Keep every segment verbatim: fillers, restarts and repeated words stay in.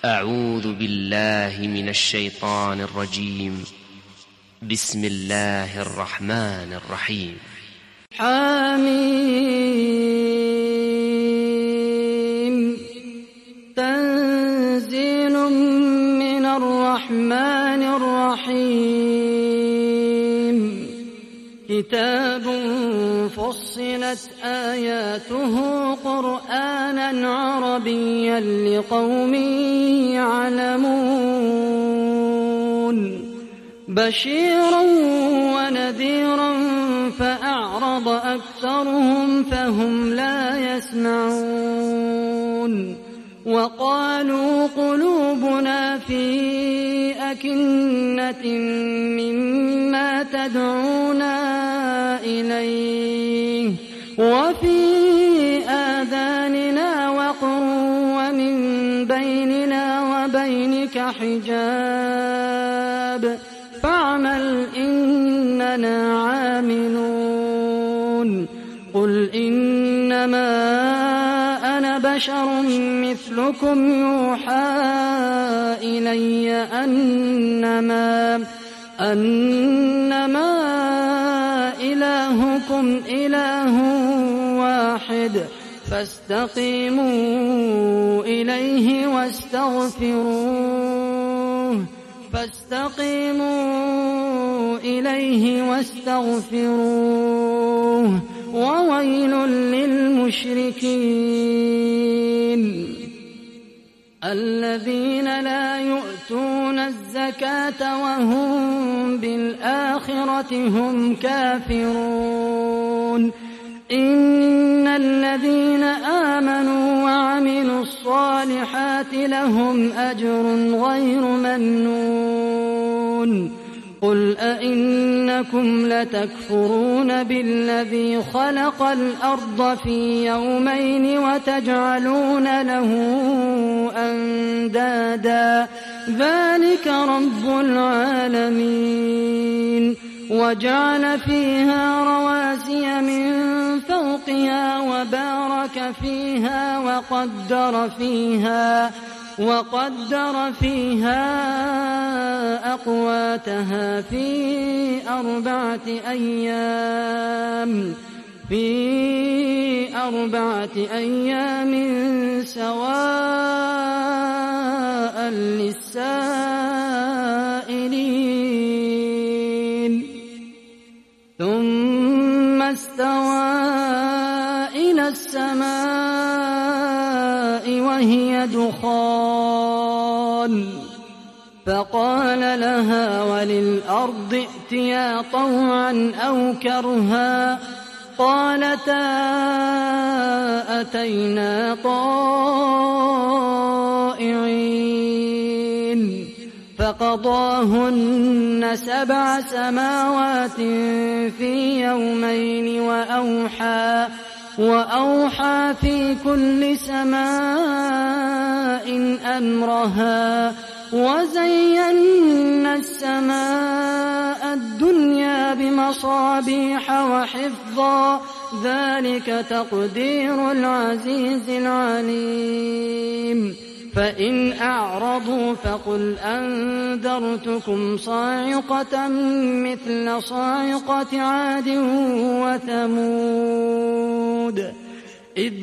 أعوذ بالله من الشيطان الرجيم. بسم الله الرحمن الرحيم. حميم. تنزيل من الرحمن الرحيم. كتاب فصلت آياته قرآنا عربيا لقوم يعلمون. بشيرا ونذيرا فأعرض أكثرهم فهم لا يسمعون. وقالوا قلوبنا في أكنة مما تدعونا إليه وفي آذاننا وقر ومن بيننا وبينك حجاب فاعمل إننا عاملون. قل إنما أنا بشر مثلكم يوحى إلي أنما أنما إلهكم إله واحد فاستقيموا إليه واستغفروه فاستقيموا إليه واستغفروه وويل للمشركين الذين لا يؤتون الزكاة وهم بالآخرة هم كافرون. إن الذين آمنوا وعملوا الصالحات لهم أجر غير ممنون. قل أئنكم لتكفرون بالذي خلق الأرض في يومين وتجعلون له أندادا ذلك رب العالمين. وجعل فيها رواسي من فوقها وبارك فيها وقدر فيها وقدر فيها أقواتها في أربعة أيام في أربعة أيام سواء للسائلين. ثم استوى إلى السماء وهي دخان فقال لها وللأرض ائتيا طوعا أو كرها قالتا أتينا طائعين. فقضاهن سبع سماوات في يومين وأوحى وأوحى في كل سماء أمرها وزينا السماء الدنيا بمصابيح وحفظا ذلك تقدير العزيز العليم. فإن أعرضوا فقل أنذرتكم صاعقة مثل صاعقة عاد وثمود إذ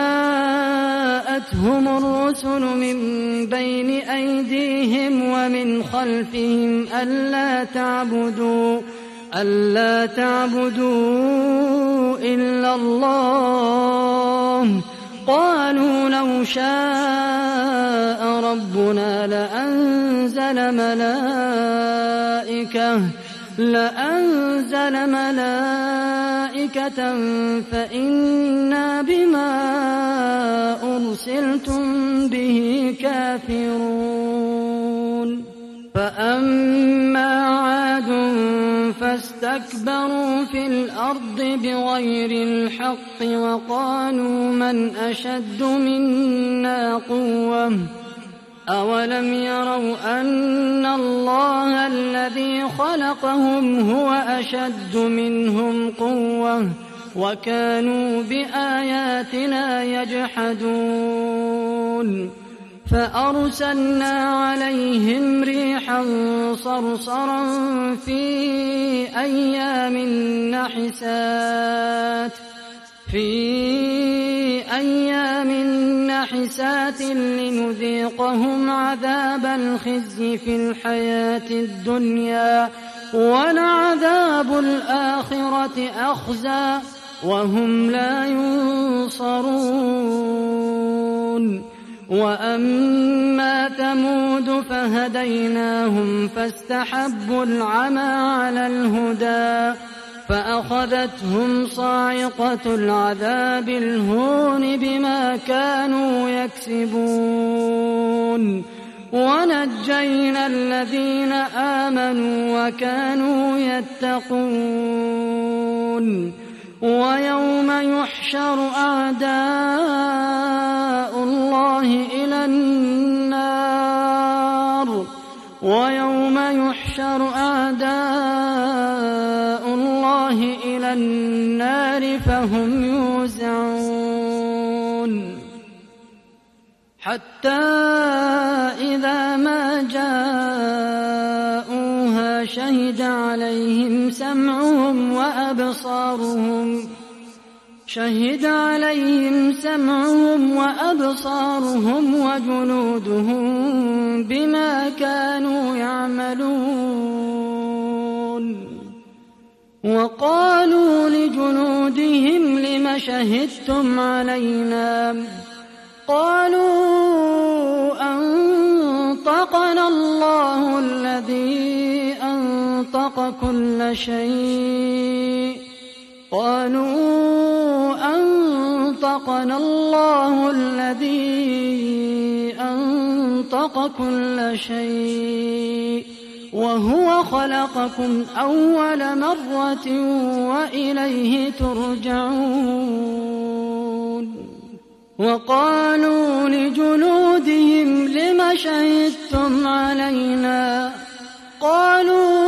جاءتهم الرسل من بين أيديهم ومن خلفهم ألا تعبدوا ألا تعبدوا إلا الله قالوا لو شاء ربنا لأنزل ملائكة لأنزل ملائكة فإنا بما أرسلتم به كافرون. فأما عاد فاستكبروا في الأرض بغير الحق وقالوا من أشد منا قوة أولم يروا أن الله الذي خلقهم هو أشد منهم قوة وكانوا بآياتنا يجحدون. فأرسلنا عليهم ريحا صرصرا في أيام نحسات في أيام نحسات لنذيقهم عذاب الخزي في الحياة الدنيا ولعذاب الآخرة أخزى وهم لا ينصرون. وأما ثمود فهديناهم فاستحبوا العمى على الهدى فأخذتهم صاعقة العذاب الهون بما كانوا يكسبون ونجينا الذين آمنوا وكانوا يتقون. ويوم يحشر أعداء الله إلى النار ويوم يحشر أعداء الله إلى النار فهم يوزعون حتى إذا ما جاءوها شهد عليهم سمعهم وأبصارهم شهد عليهم سمعهم وأبصارهم وجلودهم بما كانوا يعملون. وقالوا لجلودهم لم شهدتم علينا قالوا أنطقنا الله الذي أنطق كل شيء قالوا أنطقنا الله الذي أنطق كل شيء وهو خلقكم أول مرة وإليه ترجعون. وقالوا لجلودهم لم شهدتم علينا قالوا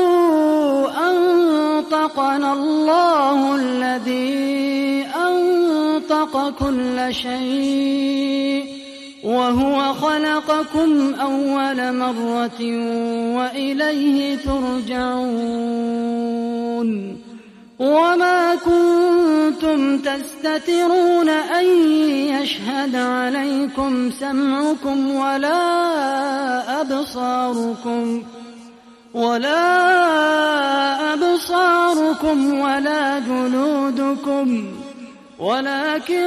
أنطقنا الله الذي أنطق كل شيء وهو خلقكم أول مرة وإليه ترجعون. وما كنتم تستترون أن يشهد عليكم سمعكم ولا أبصاركم ولا أبصاركم ولا جلودكم ولكن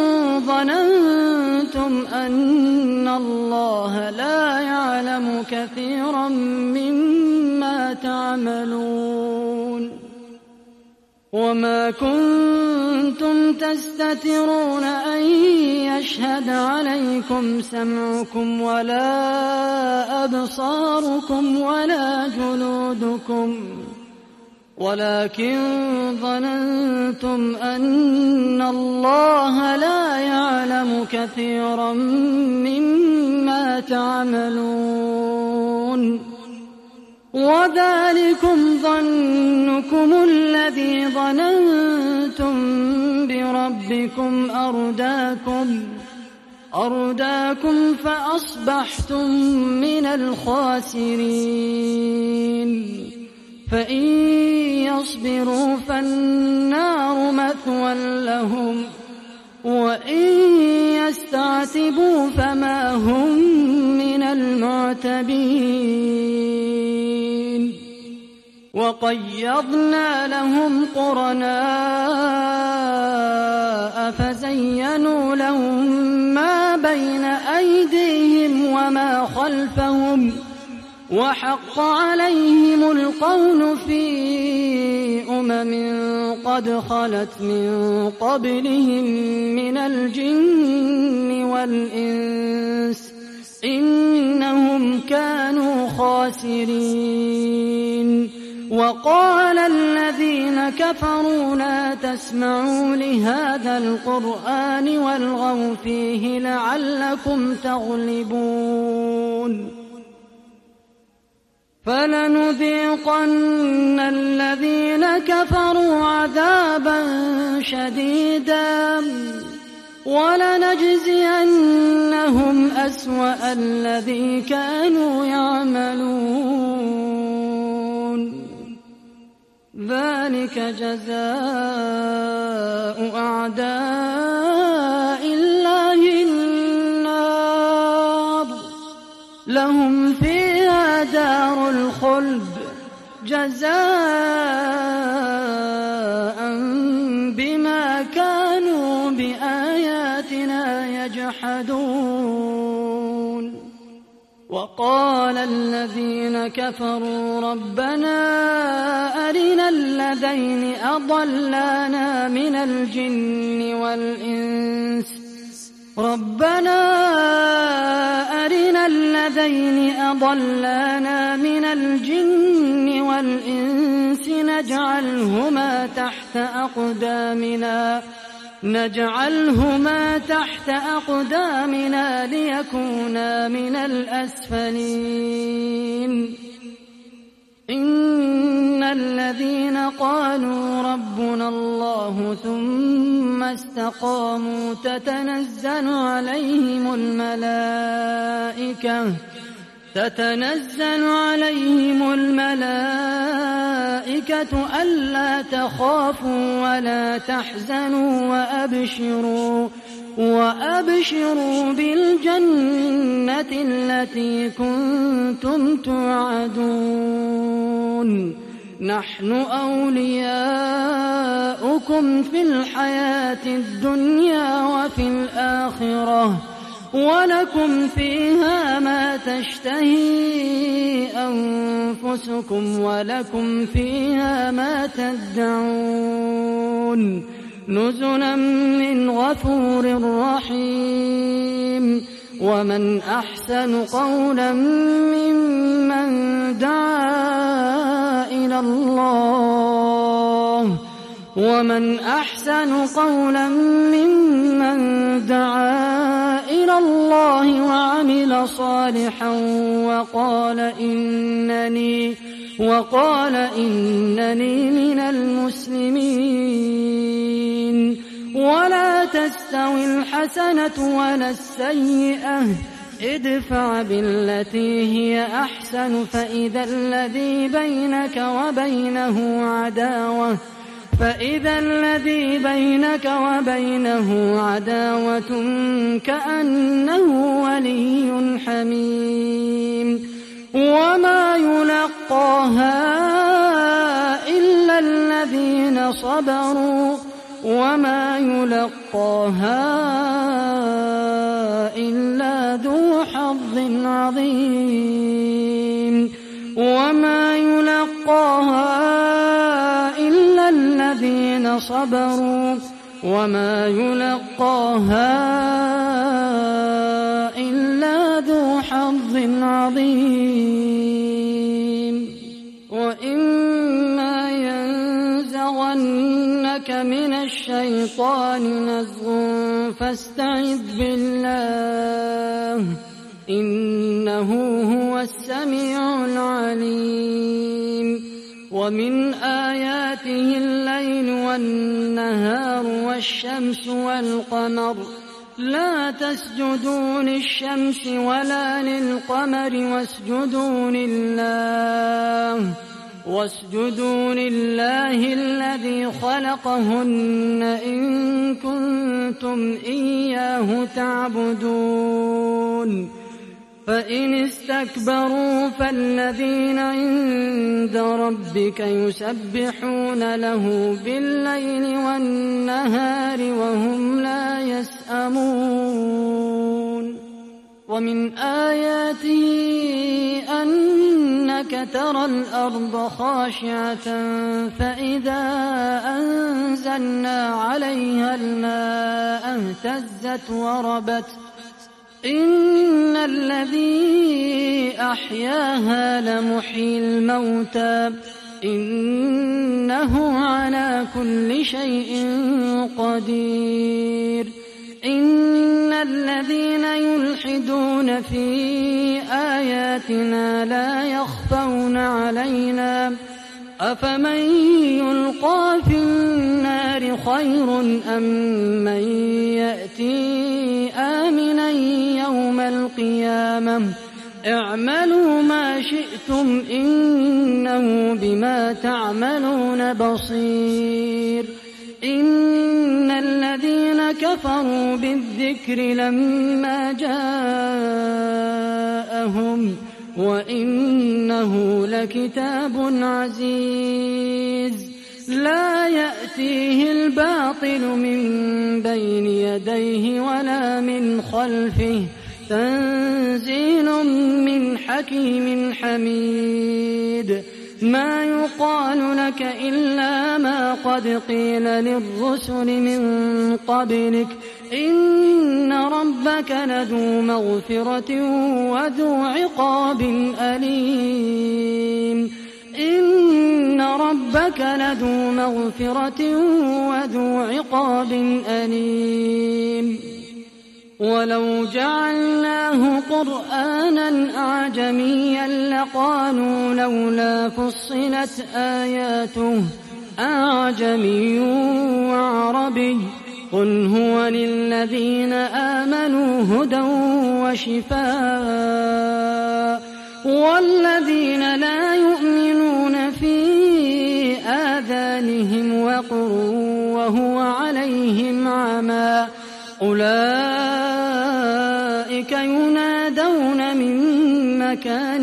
ظننتم أن الله لا يعلم كثيرا مما تعملون. وما كنتم تستترون أن يشهد عليكم سمعكم ولا أبصاركم ولا جلودكم ولكن ظننتم أن الله لا يعلم كثيرا مما تعملون. وذلكم ظنكم الذي ظننتم بربكم أرداكم أرداكم فأصبحتم من الخاسرين. فإن يصبروا فالنار مثوى لهم وإن يستعتبوا فما هم من المعتبين. وقيضنا لهم قرناء فزينوا لهم ما بين أيديهم وما خلفهم وحق عليهم القول في أمم قد خلت من قبلهم من الجن والإنس إنهم كانوا خاسرين. وقال الذين كفروا لا تسمعوا لهذا القرآن والغوا فيه لعلكم تغلبون. فلنذيقن الذين كفروا عذابا شديدا ولنجزينهم أسوأ الذي كانوا يعملون ذلك جزاء أعداء الله النار لهم فيها دار الخلد جزاء بما كانوا بآياتنا يجحدون وقال الذين كفروا ربنا أرنا الذين أضلانا من الجن والإنس ربنا أرنا الذين أضلانا من الجن والإنس نجعلهما تحت أقدامنا نجعلهما تحت أقدامنا ليكونا من الأسفلين إن الذين قالوا ربنا الله ثم استقاموا تتنزل عليهم الملائكة تتنزل عليهم الملائكة ألا تخافوا ولا تحزنوا وأبشروا وأبشروا بالجنة التي كنتم توعدون نحن أولياؤكم في الحياة الدنيا وفي الآخرة ولكم فيها ما تشتهي أنفسكم ولكم فيها ما تدعون نزلا من غفور رحيم ومن أحسن قولا ممن دعا إلى الله ومن أحسن قولا ممن دعا إلى الله وعمل صالحا وقال إنني وقال إنني من المسلمين ولا تستوي الحسنة ولا السيئة ادفع بالتي هي أحسن فإذا الذي بينك وبينه عداوة فإذا الذي بينك وبينه عداوة كأنه ولي حميم وما يلقاها إلا الذين صبروا وما يلقاها إلا ذو حظ عظيم وما يلقاها إلا الذين صبروا وما يلقاها إلا ذو حظ عظيم وإما ينزغنك من الشيطان نزغ فاستعذ بالله إنه هو السميع العليم ومن آياته الليل والنهار والشمس والقمر لا تسجدوا للشمس ولا للقمر واسجدوا لله واسجدوا لله الذي خلقهن إن كنتم إياه تعبدون فإن استكبروا فالذين عند ربك يسبحون له بالليل والنهار وهم لا يسأمون ومن آياته أنك ترى الأرض خاشعة فإذا أنزلنا عليها الماء اهتزت وربت إن الذي أحياها لمحيي الموتى إنه على كل شيء قدير إن الذين يلحدون في آياتنا لا يخفون علينا أفمن يلقى في النار خير أم من يأتي آمنا يوم القيامة اعملوا ما شئتم إنه بما تعملون بصير إن الذين كفروا بالذكر لما جاءهم وإنه لكتاب عزيز لا يأتيه الباطل من بين يديه ولا من خلفه تنزيل من حكيم حميد ما يقال لك إلا ما قد قيل للرسل من قبلك إن ربك لذو مغفرة وذو عقاب أليم إن ربك لذو مغفرة وذو عقاب أليم ولو جعلناه قرآنا أعجميا لقالوا لولا فصلت آياته أعجمي وعربي قل هو للذين آمنوا هدى وشفاء والذين لا يؤمنون في آذانهم وقر وهو عليهم عمى أولئك ينادون من مكان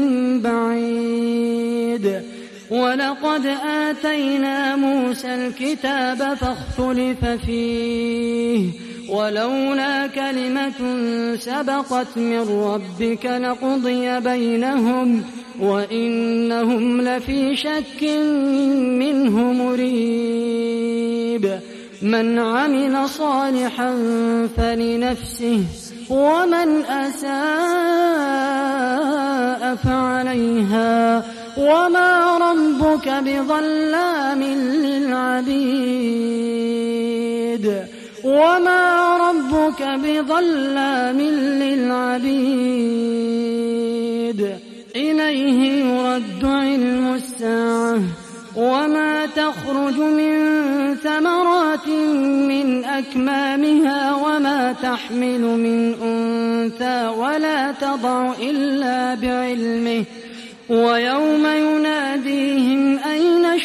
بعيد ولقد آتينا موسى الكتاب فاختلف فيه ولولا كلمة سبقت من ربك لقضي بينهم وإنهم لفي شك منه مريب من عمل صالحا فلنفسه ومن أساء فعليها وما ربك بظلام للعبيد وما ربك بظلام للعبيد إليه يرد علم الساعة وما تخرج من ثمرات من أكمامها وما تحمل من أنثى ولا تضع إلا بعلمه ويوم يناديهم أين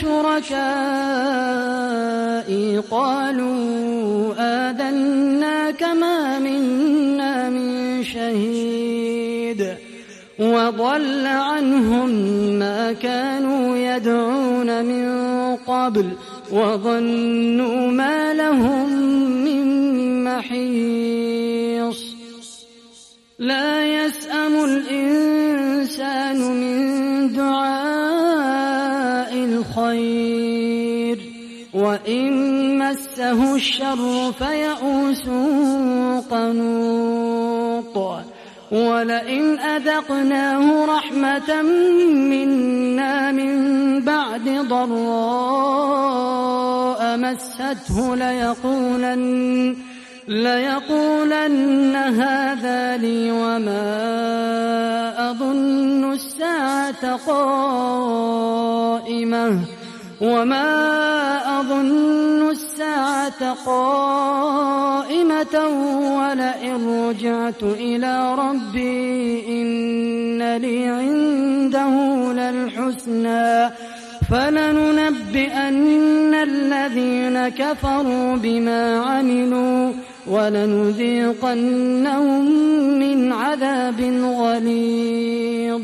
شركائي قالوا آذناك ما منا من شهيد وضل عنهم ما كانوا يدعون من قبل وظنوا ما لهم من محيص لا يسأم الإنسان من دعاء الخير وإن مسه الشر فيئوس قنوط ولئن أذقناه رحمة منا من بعد ضراء مسته ليقولن ليقولن هذا لي وما أظن الساعة قائمة وما أظن الساعة قائمة ولئن رجعت إلى ربي إن لي عنده للحسنى فلننبئن الذين كفروا بما عملوا ولنذيقنهم من عذاب غليظ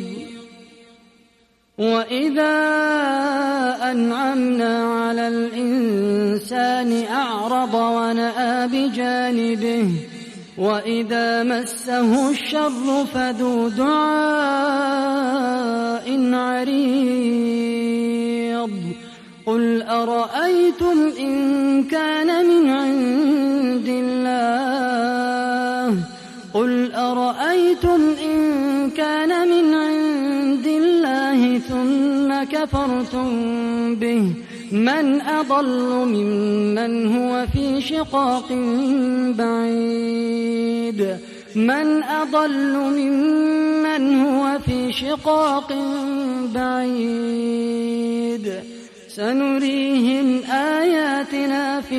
وإذا أنعمنا على الإنسان أعرض ونأى بجانبه وإذا مسه الشر فذو دعاء عريض قل أرأيتم إن كان من عند الله قل أرأيتم إن كان من عند الله ثم كفرتم به من أضل ممن هو في شقاق بعيد من أضل ممن هو في شقاق بعيد سنريهم آياتنا في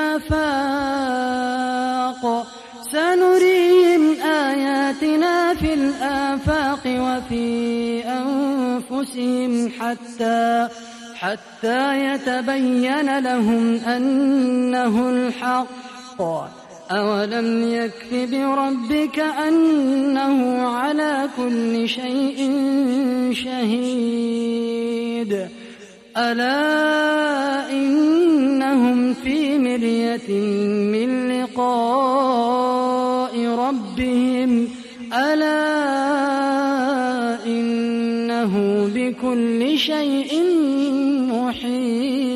الآفاق سنريهم آياتنا في الآفاق وفي أنفسهم حتى حتى يتبين لهم أنه الحق أولم يكف بربك أنه على كل شيء شهيد ألا إنهم في مرية من لقاء ربهم ألا إنه بكل شيء محيط.